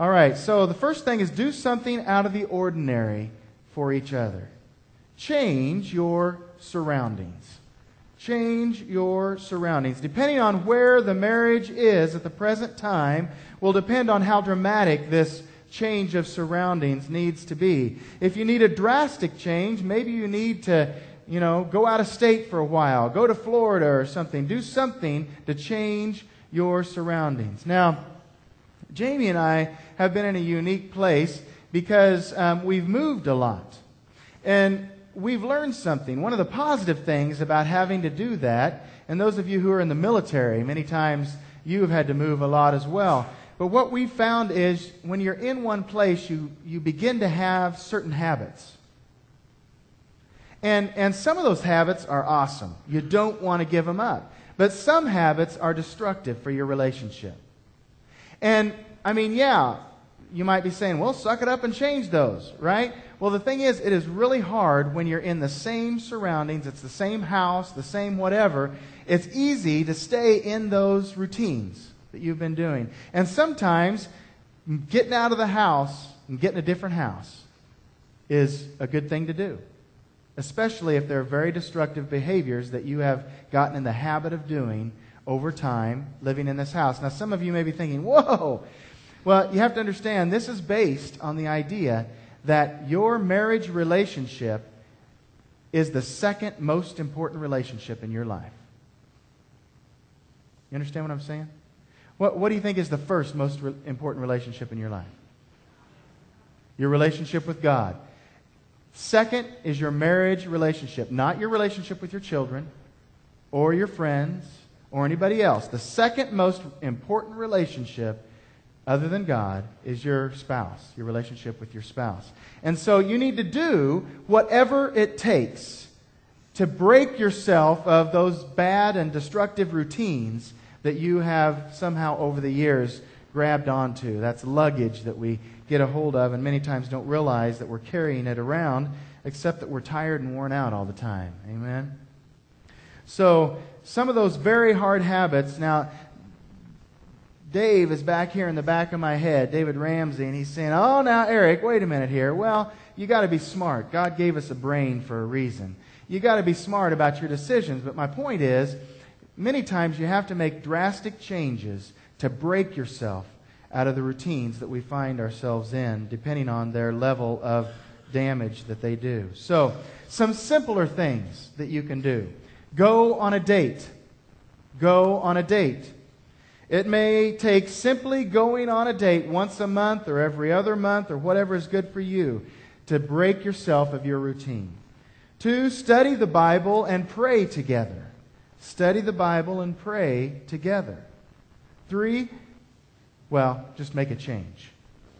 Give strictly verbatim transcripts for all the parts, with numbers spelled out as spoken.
All right, so the first thing is do something out of the ordinary for each other. Change your surroundings. Change your surroundings. Depending on where the marriage is at the present time will depend on how dramatic this change of surroundings needs to be. If you need a drastic change, maybe you need to, you know, go out of state for a while, go to Florida or something. Do something to change your surroundings. Now, Jamie and I have been in a unique place because um, we've moved a lot. And we've learned something. One of the positive things about having to do that, and those of you who are in the military, many times you've had to move a lot as well. But what we've found is when you're in one place, you, you begin to have certain habits. And, and some of those habits are awesome. You don't want to give them up. But some habits are destructive for your relationship. And, I mean, yeah, you might be saying, well, suck it up and change those, right? Well, the thing is, it is really hard when you're in the same surroundings, it's the same house, the same whatever. It's easy to stay in those routines that you've been doing. And sometimes getting out of the house and getting a different house is a good thing to do, especially if there are very destructive behaviors that you have gotten in the habit of doing over time living in this house. Now, some of you may be thinking, whoa! Well, you have to understand, this is based on the idea that your marriage relationship is the second most important relationship in your life. You understand what I'm saying? What, what do you think is the first most re- important relationship in your life? Your relationship with God. Second is your marriage relationship, not your relationship with your children or your friends or anybody else. The second most important relationship other than God is your spouse, your relationship with your spouse. And so you need to do whatever it takes to break yourself of those bad and destructive routines that you have somehow over the years grabbed onto. That's luggage that we get a hold of and many times don't realize that we're carrying it around, except that we're tired and worn out all the time. Amen? So some of those very hard habits. Now, Dave is back here in the back of my head, David Ramsey, and he's saying, oh, now, Eric, wait a minute here. Well, you got to be smart. God gave us a brain for a reason. You got to be smart about your decisions. But my point is, many times you have to make drastic changes to break yourself out of the routines that we find ourselves in, depending on their level of damage that they do. So, some simpler things that you can do. Go on a date. Go on a date. It may take simply going on a date once a month or every other month or whatever is good for you to break yourself of your routine. Two, study the Bible and pray together. Study the Bible and pray together. Three, well, just make a change.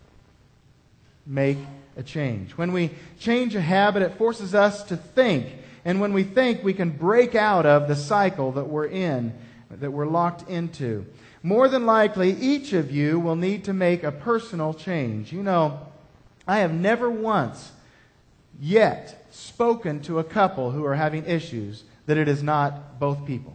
Make a change. When we change a habit, it forces us to think. And when we think, we can break out of the cycle that we're in, that we're locked into. More than likely, each of you will need to make a personal change. You know, I have never once yet spoken to a couple who are having issues that it is not both people.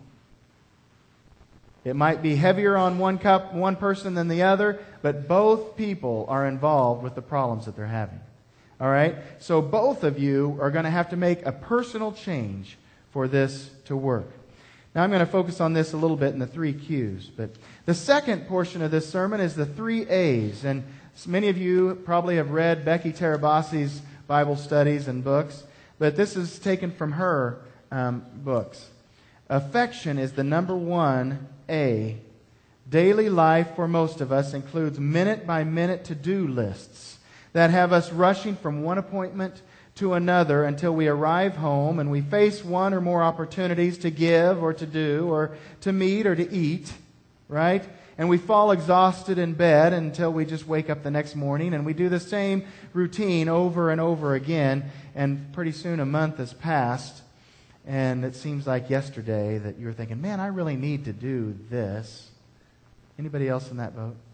It might be heavier on one cup, one person than the other, but both people are involved with the problems that they're having. All right? So both of you are going to have to make a personal change for this to work. Now I'm going to focus on this a little bit in the three Q's. But the second portion of this sermon is the three A's. And many of you probably have read Becky Tarabassi's Bible studies and books. But this is taken from her um, books. Affection is the number one A. Daily life for most of us includes minute-by-minute to-do lists that have us rushing from one appointment to another until we arrive home and we face one or more opportunities to give or to do or to meet or to eat, right? And we fall exhausted in bed until we just wake up the next morning, and we do the same routine over and over again, and pretty soon a month has passed, and it seems like yesterday that you're thinking, man, I really need to do this. Anybody else in that boat?